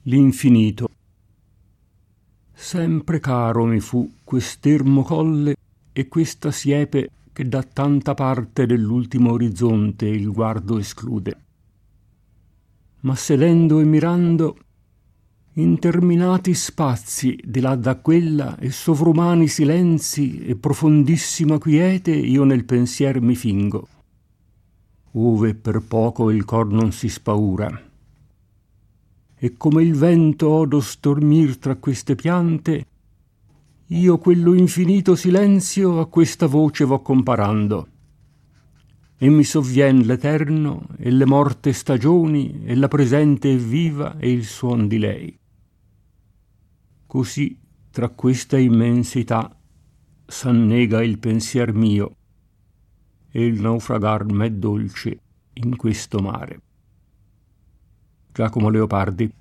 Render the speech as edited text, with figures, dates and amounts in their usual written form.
L'infinito. Sempre caro mi fu quest'ermo colle e questa siepe che da tanta parte dell'ultimo orizzonte il guardo esclude. Ma sedendo e mirando, interminati spazi di là da quella e sovrumani silenzi e profondissima quiete io nel pensier mi fingo, ove per poco il cor non si spaura. E come il vento odo stormir tra queste piante, io quello infinito silenzio a questa voce vo comparando. E mi sovvien l'eterno e le morte stagioni e la presente e viva e il suon di lei. Così tra questa immensità s'annega il pensier mio e il naufragar m'è dolce in questo mare. Giacomo Leopardi.